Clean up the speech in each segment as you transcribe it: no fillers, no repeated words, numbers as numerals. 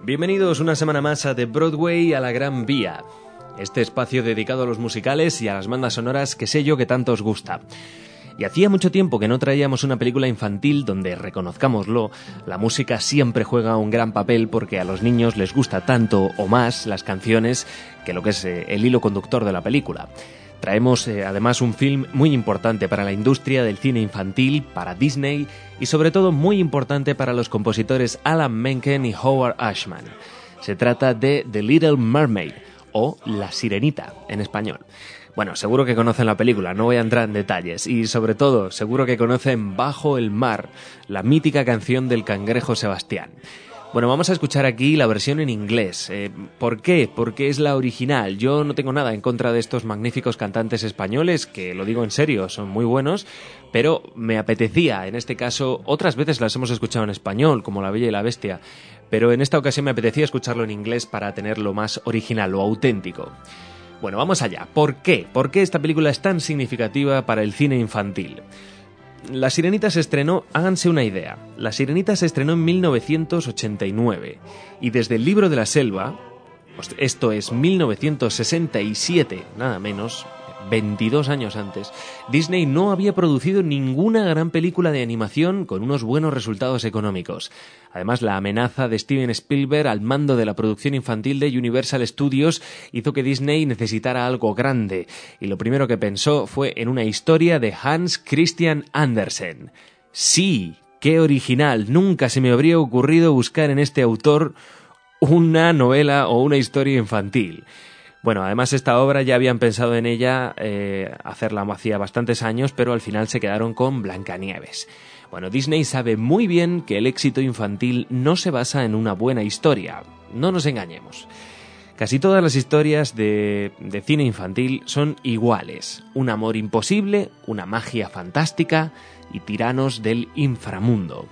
Bienvenidos una semana más a The Broadway a la Gran Vía, este espacio dedicado a los musicales y a las bandas sonoras que sé yo que tanto os gusta. Y hacía mucho tiempo que no traíamos una película infantil donde, reconozcámoslo, la música siempre juega un gran papel porque a los niños les gusta tanto o más las canciones que lo que es el hilo conductor de la película. Traemos además un film muy importante para la industria del cine infantil, para Disney y sobre todo muy importante para los compositores Alan Menken y Howard Ashman. Se trata de The Little Mermaid o La Sirenita en español. Bueno, seguro que conocen la película, no voy a entrar en detalles y sobre todo seguro que conocen Bajo el mar, la mítica canción del Cangrejo Sebastián. Bueno, vamos a escuchar aquí la versión en inglés. ¿Por qué? Porque es la original. Yo no tengo nada en contra de estos magníficos cantantes españoles, que lo digo en serio, son muy buenos, pero me apetecía, en este caso, otras veces las hemos escuchado en español, como La Bella y la Bestia, pero en esta ocasión me apetecía escucharlo en inglés para tenerlo más original, lo auténtico. Bueno, vamos allá. ¿Por qué? ¿Por qué esta película es tan significativa para el cine infantil? La Sirenita se estrenó, háganse una idea, La Sirenita se estrenó en 1989 y desde El libro de la selva, esto es 1967, nada menos, 22 años antes, Disney no había producido ninguna gran película de animación con unos buenos resultados económicos. Además, la amenaza de Steven Spielberg al mando de la producción infantil de Universal Studios hizo que Disney necesitara algo grande, y lo primero que pensó fue en una historia de Hans Christian Andersen. ¡Sí! ¡Qué original! Nunca se me habría ocurrido buscar en este autor una novela o una historia infantil. Bueno, además esta obra ya habían pensado en ella hacerla hacía bastantes años, pero al final se quedaron con Blancanieves. Bueno, Disney sabe muy bien que el éxito infantil no se basa en una buena historia, no nos engañemos. Casi todas las historias de cine infantil son iguales, un amor imposible, una magia fantástica y tiranos del inframundo.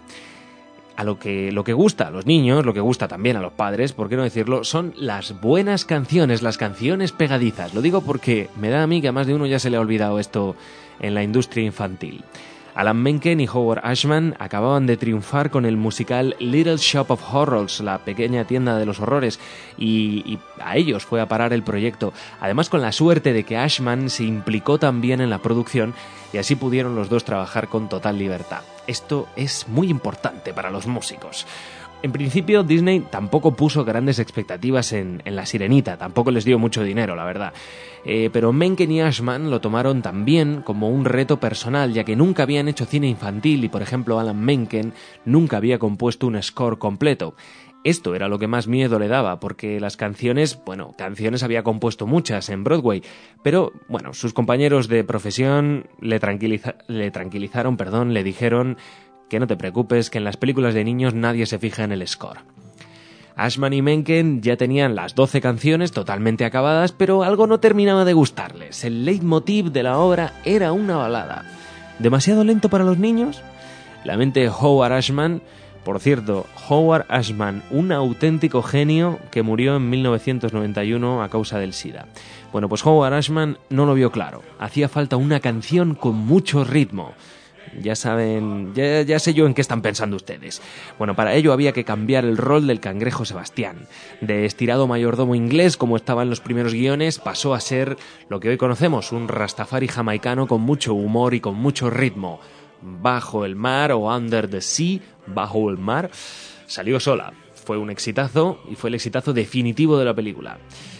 Lo que gusta a los niños, lo que gusta también a los padres, por qué no decirlo, son las buenas canciones, las canciones pegadizas. Lo digo porque me da a mí que a más de uno ya se le ha olvidado esto en la industria infantil. Alan Menken y Howard Ashman acababan de triunfar con el musical Little Shop of Horrors, la pequeña tienda de los horrores, y a ellos fue a parar el proyecto. Además, con la suerte de que Ashman se implicó también en la producción y así pudieron los dos trabajar con total libertad. Esto es muy importante para los músicos. En principio, Disney tampoco puso grandes expectativas en La Sirenita, tampoco les dio mucho dinero, la verdad. Pero Menken y Ashman lo tomaron también como un reto personal, ya que nunca habían hecho cine infantil y, por ejemplo, Alan Menken nunca había compuesto un score completo. Esto era lo que más miedo le daba, porque las canciones había compuesto muchas en Broadway, pero, sus compañeros de profesión le tranquilizaron, le dijeron que no te preocupes, que en las películas de niños nadie se fija en el score. Ashman y Menken ya tenían las 12 canciones totalmente acabadas, pero algo no terminaba de gustarles. El leitmotiv de la obra era una balada. ¿Demasiado lento para los niños? La mente de Howard Ashman, por cierto, Howard Ashman, un auténtico genio que murió en 1991 a causa del SIDA. Bueno, pues Howard Ashman no lo vio claro. Hacía falta una canción con mucho ritmo. Ya saben, ya sé yo en qué están pensando ustedes. Bueno, para ello había que cambiar el rol del Cangrejo Sebastián. De estirado mayordomo inglés, como estaba en los primeros guiones, pasó a ser lo que hoy conocemos, un rastafari jamaicano con mucho humor y con mucho ritmo. Bajo el mar o Under the Sea, Bajo el mar, salió sola. Fue un exitazo y fue el exitazo definitivo de la película.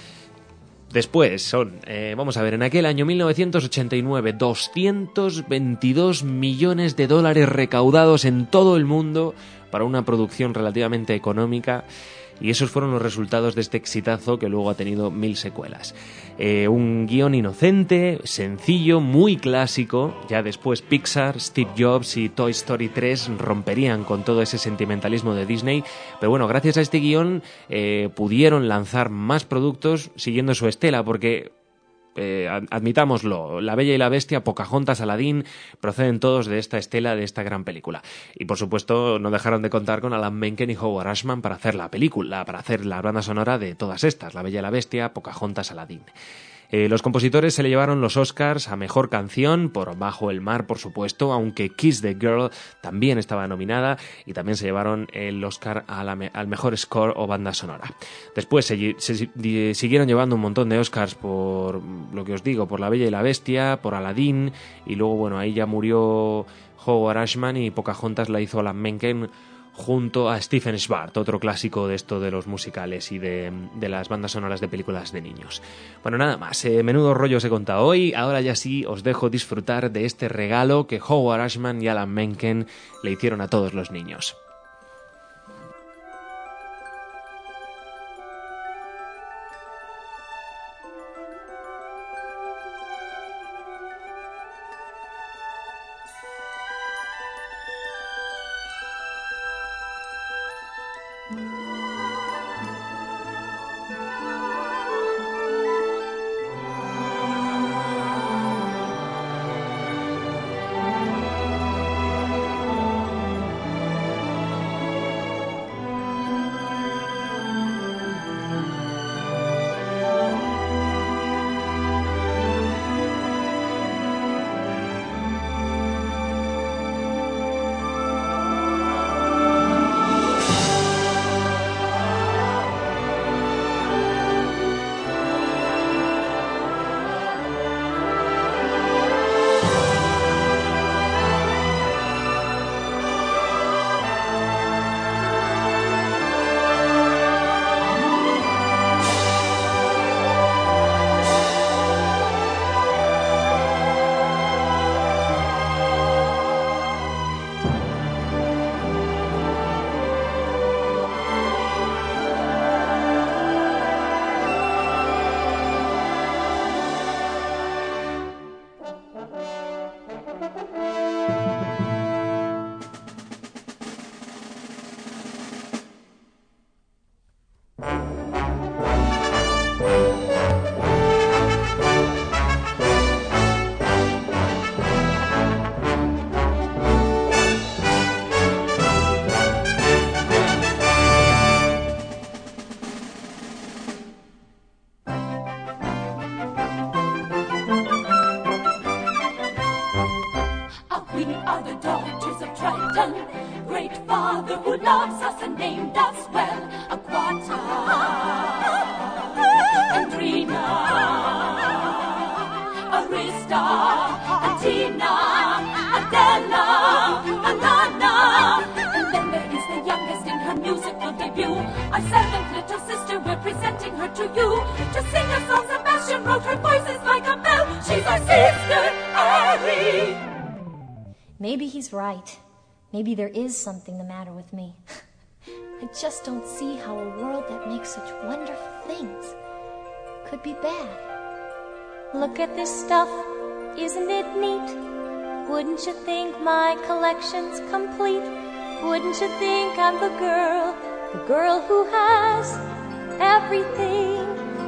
Después vamos a ver, en aquel año 1989, $222 millones recaudados en todo el mundo para una producción relativamente económica, y esos fueron los resultados de este exitazo que luego ha tenido 1000 secuelas. Un guión inocente, sencillo, muy clásico. Ya después Pixar, Steve Jobs y Toy Story 3 romperían con todo ese sentimentalismo de Disney, pero bueno, gracias a este guión pudieron lanzar más productos siguiendo su estela, porque admitámoslo, La Bella y la Bestia, Pocahontas, Aladdin, proceden todos de esta estela, de esta gran película. Y por supuesto no dejaron de contar con Alan Menken y Howard Ashman para hacer la película, para hacer la banda sonora de todas estas, La Bella y la Bestia, Pocahontas, Aladdin. Los compositores se le llevaron los Oscars a Mejor Canción por Bajo el Mar, por supuesto, aunque Kiss the Girl también estaba nominada, y también se llevaron el Oscar al Mejor Score o Banda Sonora. Después se siguieron llevando un montón de Oscars por, lo que os digo, por La Bella y la Bestia, por Aladdin, y luego, bueno, ahí ya murió Howard Ashman y Pocahontas la hizo Alan Menken junto a Stephen Schwartz, otro clásico de esto de los musicales y de las bandas sonoras de películas de niños. Bueno, nada más, menudo rollo os he contado hoy. Ahora ya sí os dejo disfrutar de este regalo que Howard Ashman y Alan Menken le hicieron a todos los niños. Maybe he's right. Maybe there is something the matter with me. I just don't see how a world that makes such wonderful things could be bad. Look at this stuff, isn't it neat? Wouldn't you think my collection's complete? Wouldn't you think I'm the girl who has everything?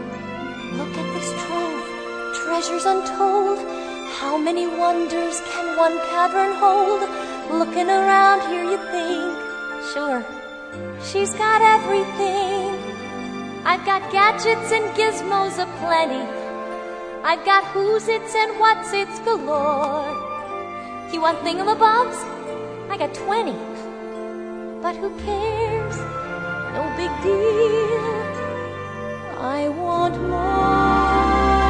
Look at this trove, treasures untold. How many wonders can one cavern hold? Looking around here you think, sure, she's got everything. I've got gadgets and gizmos aplenty. I've got who's its and what's its galore. You want thingamabobs? I got 20. But who cares? No big deal. I want more.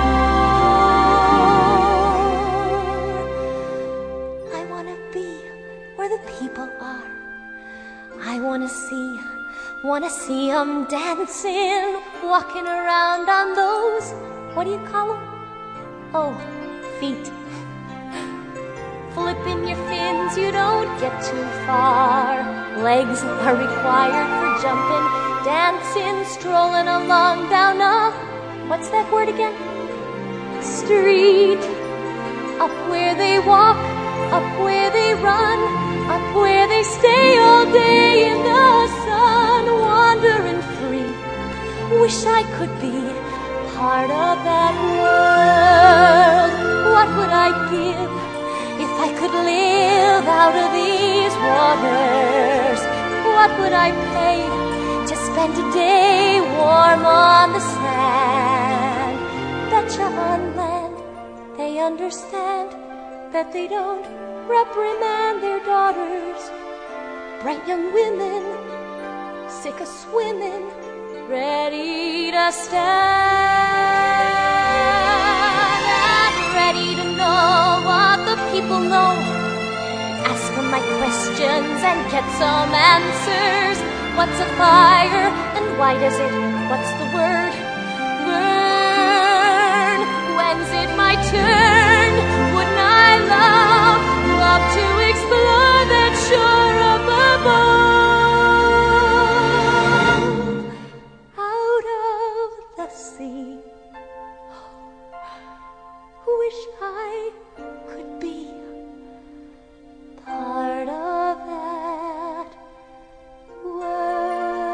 I want to be where the people are. I want to see 'em dancing, walking around on those, what do you call 'em? Oh, feet. Flipping your fins, you don't get too far. Legs are required for jumping, dancing, strolling along down a, what's that word again? Street. Up where they walk, up where they run, up where they stay all day in the sun, wandering free. Wish I could be part of that world. What would I give if I could live out of these waters? What would I pay to spend a day warm on the sand? Betcha on land, they understand that they don't reprimand their daughters. Bright young women, sick of swimming, ready to stand and ready to know what the people know. Ask them my questions and get some answers. What's a fire and why does it, what's the word, burn? When's it my turn? Wouldn't I love to explore that shore up above? Out of the sea, wish I could be part of that world.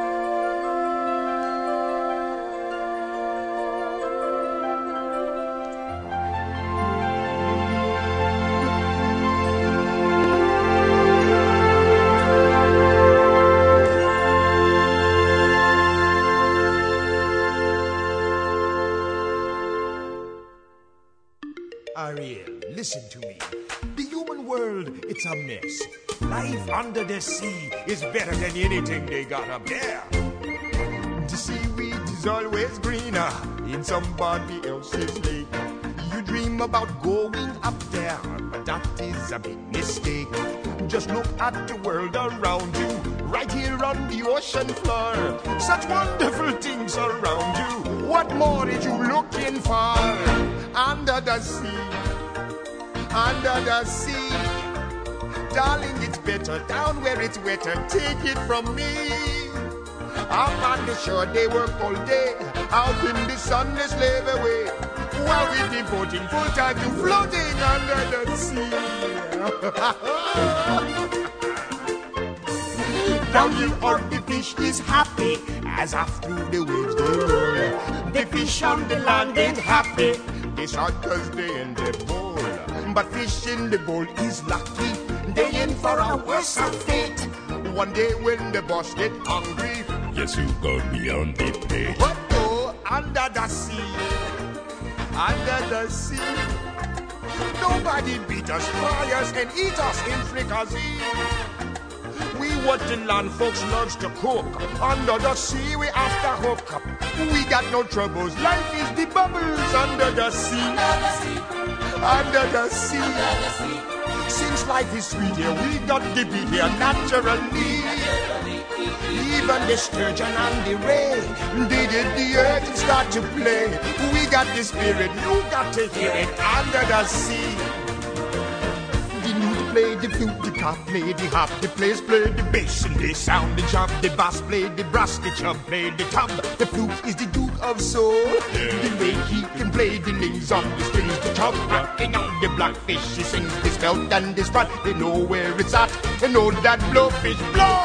Ariel, listen to me. The human world, it's a mess. Life under the sea is better than anything they got up there. The seaweed is always greener in somebody else's lake. You dream about going up there, but that is a big mistake. Just look at the world around you, right here on the ocean floor. Such wonderful things around you. What more are you looking for? Under the sea, under the sea. Darling, it's better down where it's wetter. Take it from me. Up on the shore, they work all day. Out in the sun, they slave away. While we're devoting full time to floating under the sea. Down here, all the fish is happy as after the waves they roll. The fish on the land ain't happy. They shot 'cause they in the bowl. But fish in the bowl is lucky. They in for a worse fate. One day when the boss get hungry, yes, you go beyond the plate. But oh, under the sea, under the sea, nobody beat us, fry us, and eat us in fricassee. We what the land folks loves to cook. Under the sea, we after hook up. We got no troubles. Life is the bubbles under the sea. Under the sea. Under the sea. Under the sea. Since life is sweet here, we got to be here naturally. Even the sturgeon and the ray, they did the earth and start to play. We got the spirit, you got to hear it under the sea. The lute play, the flute, the cop play, the harp, the players play the bass and they sound the job. The bass play the brass, the chub play the tub. The flute is the Duke of Soul. The way he can play the names on the strings, the chub rocking on the blackfish. He sings this belt and this spot. They know where it's at. They know that blowfish blow.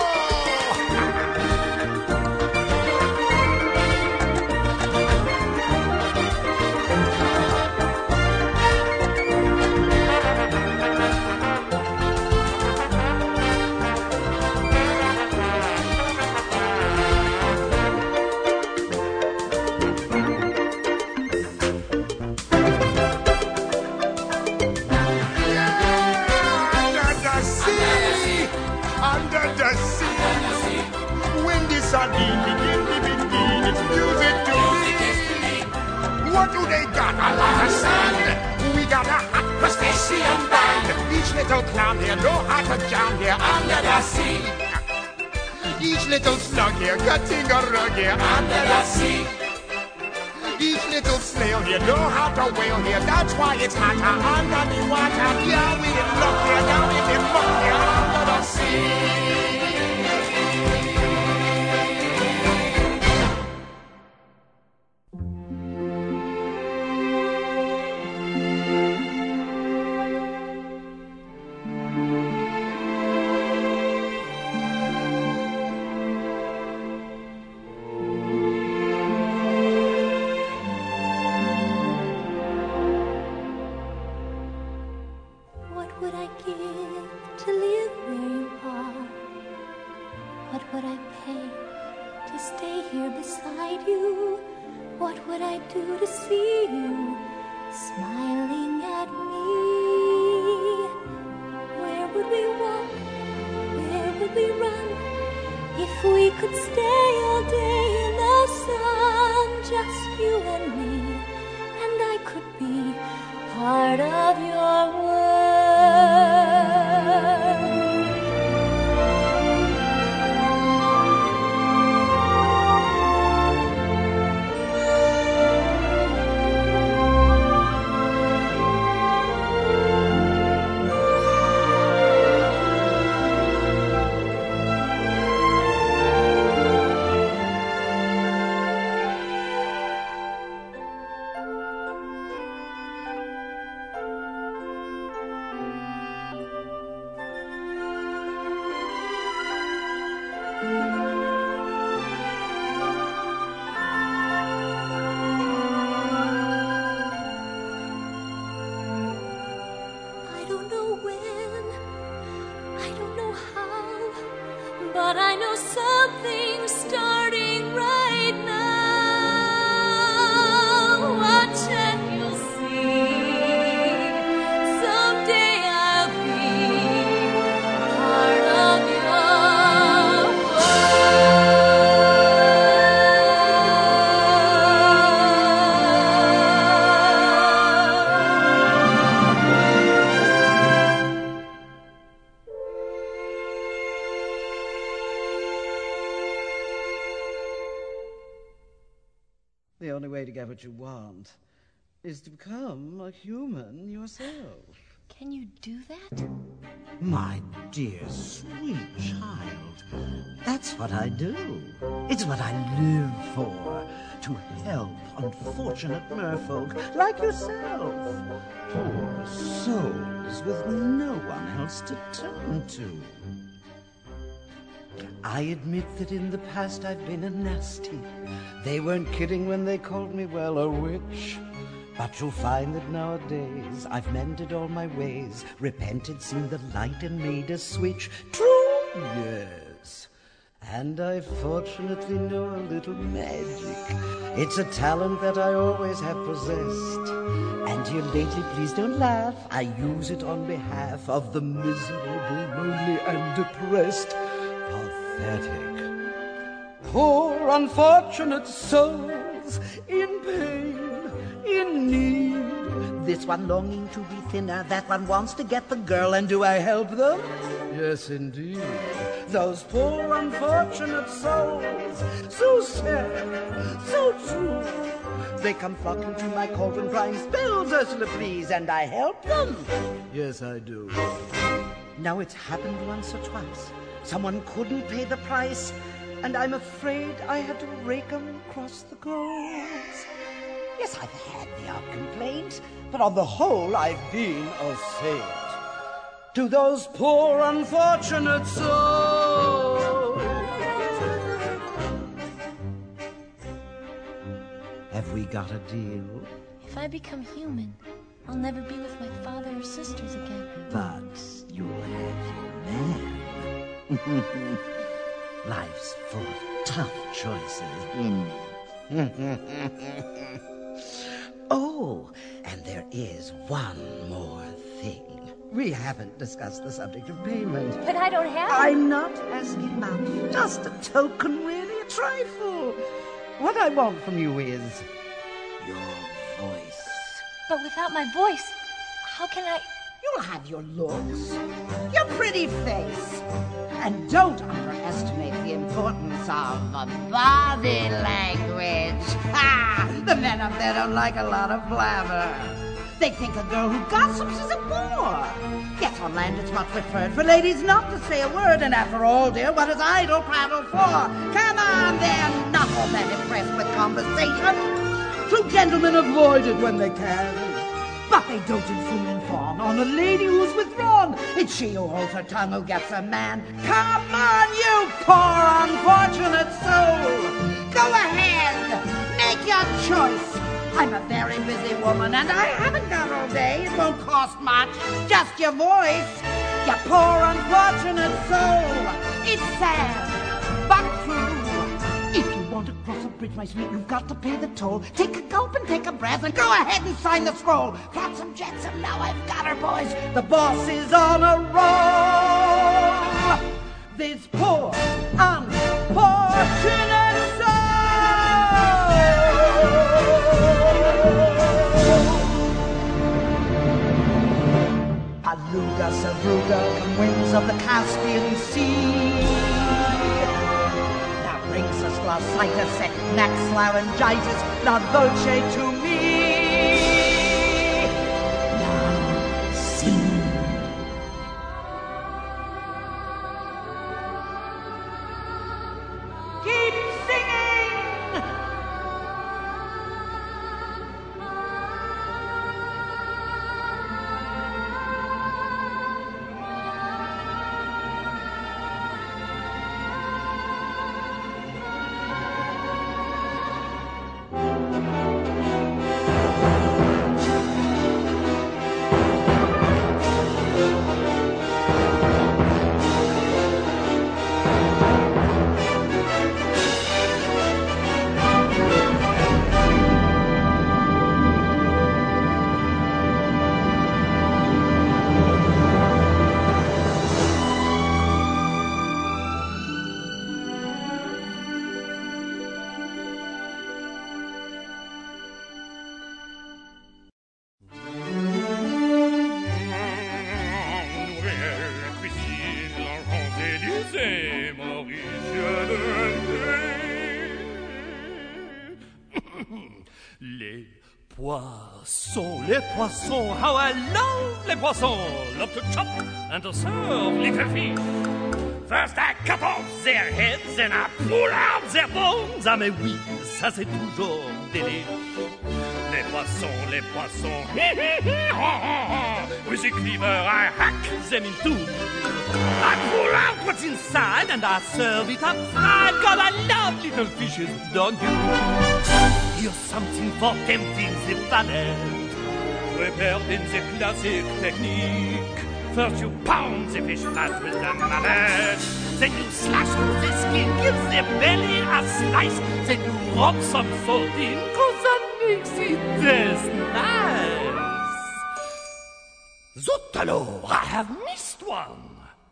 What do they got? A lot of sand. We got a hot crustacean band. Each little clown here know how to jam here under the sea. Each little slug here cutting a rug here under the sea. Each little snail here know how to whale here. That's why it's hotter under the water. Yeah, we in luck here, down in the muck here under the sea. What would I do to see you smiling at me. Where would we walk? Where would we run? If we could stay all day in the sun, just you and me, and I could be part of your world. But I know something's starting right now. Watch and you'll see. Someday I'll be part of your The only way to get what you want is to become a human yourself. Can you do that? My dear, sweet child, that's what I do. It's what I live for, to help unfortunate merfolk like yourself. Poor souls with no one else to turn to. I admit that in the past I've been a nasty. They weren't kidding when they called me, well, a witch. But you'll find that nowadays I've mended all my ways, repented, seen the light, and made a switch. True, yes. And I fortunately know a little magic. It's a talent that I always have possessed. And here lately, please don't laugh, I use it on behalf of the miserable, lonely, and depressed. Pathetic. Poor unfortunate souls in pain, in need. This one longing to be thinner, that one wants to get the girl, and do I help them? Yes, indeed. Those poor unfortunate souls, so sad, so true. They come flocking to my cauldron crying, spells, Ursula, please, and I help them. Yes, I do. Now it's happened once or twice. Someone couldn't pay the price, and I'm afraid I had to rake 'em across the coals. Yes, I've had the odd complaint, but on the whole I've been a saint. To those poor unfortunate souls. Have we got a deal? If I become human, I'll never be with my father or sisters again. But you'll have your man. Life's full of tough choices, isn't it? Oh, and there is one more thing. We haven't discussed the subject of payment. But I don't have it. I'm not asking much. Just a token, really, a trifle. What I want from you is your voice. But without my voice, how can I... You'll have your looks, your pretty face. And don't underestimate the importance of body language. Ha! The men up there don't like a lot of blabber. They think a girl who gossips is a bore. Yes, on land it's much preferred for ladies not to say a word. And after all, dear, what is idle prattle for? Come on, they're not all that impressed with conversation. True gentlemen avoid it when they can. But they dote and fool and fawn on a lady who's withdrawn. It's she who holds her tongue who gets a man. Come on, you poor unfortunate soul. Go ahead, make your choice. I'm a very busy woman, and I haven't got all day. It won't cost much, just your voice. You poor unfortunate soul. It's sad, but true. If you want want to cross a bridge, my sweet, you've got to pay the toll. Take a gulp and take a breath and go ahead and sign the scroll. Flotsam jetsam, now I've got her, boys. The boss is on a roll. This poor, unfortunate soul. Aluga, Savruga, come winds of the Caspian Sea. Now brings us glossitis, neck laryngitis, not dolce to me. Now see. Keep singing! Les poissons, how I love les poissons. Love to chop and to serve little fish. First I cut off their heads and I pull out their bones. Ah mais oui, ça c'est toujours délice. Les poissons, with a cleaver I hack them in two. I pull out what's inside and I serve it up fried. God, I love little fishes, don't you? Here's something for tempting the palate. Prepared in the classic technique. First you pound the fish flat with the mallet. Then you slash through the skin, give the belly a slice. Then you rub some salt in, cause that makes it taste nice. Zut alors, I have missed one.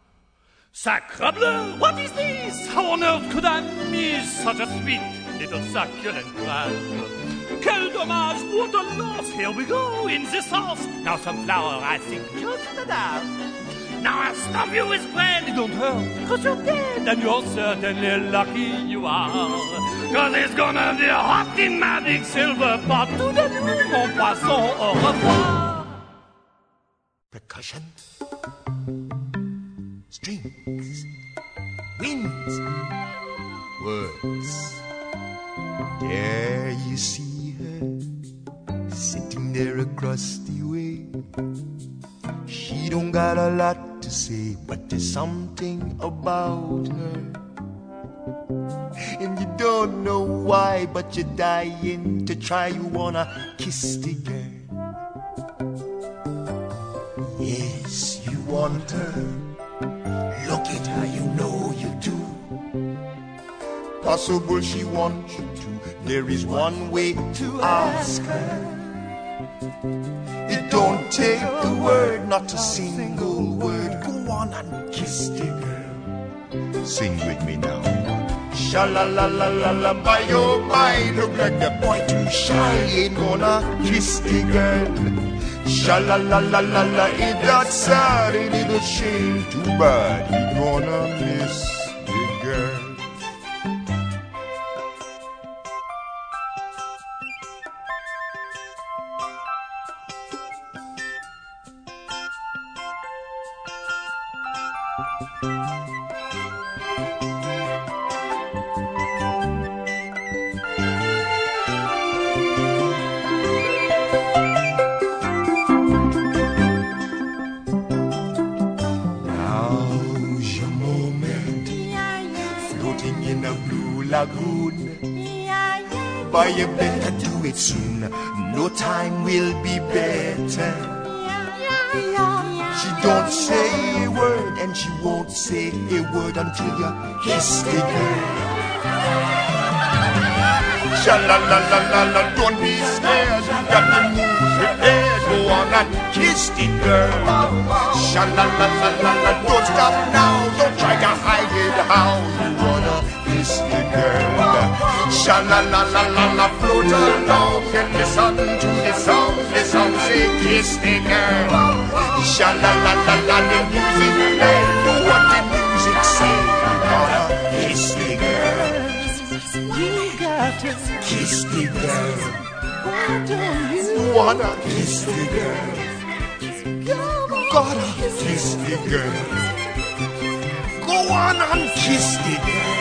Sacrebleu, what is this? How on earth could I miss such a sweet little succulent crab? Quel dommage, what a loss. Here we go, in the sauce. Now some flour, I think, just enough. Now I'll stuff you with bread. It don't hurt, cause you're dead. And you're certainly lucky you are. Cause it's gonna be hot in my big silver pot. Tout de nuit, mon poisson, au revoir. Percussion, strings, winds, words. There you see her, sitting there across the way. She don't got a lot to say, but there's something about her. And you don't know why, but you're dying to try. You wanna kiss the girl. Yes, you want her. Look at her, you know you do. Possible she wants you to. There is one way to ask her. It don't take a word, not a single word. Go on and kiss the girl. Sing with me now. Sha-la-la-la-la-la, by your mind. Look like the boy too shy, ain't gonna kiss the girl. Sha-la-la-la-la-la, ain't that sad, ain't it a shame? Too bad, he gonna miss the girl. Boy, you better do it soon. No time will be better. She don't say a word, and she won't say a word until you kiss the girl. Sha-la-la-la-la-la, don't be scared. Got the moves prepared. Go on and kiss the girl. Sha-la-la-la-la-la, don't stop now. Don't try to hide it how you wanna kiss the girl. Sha-la-la-la-la-la, float along and listen to the song. The song say kiss the girl. Sha-la-la-la-la, the music play. Do what the music say. You gotta kiss the girl. You got to Kiss the girl. why don't you Wanna kiss the girl. Gotta kiss the girl. Go on and kiss the girl.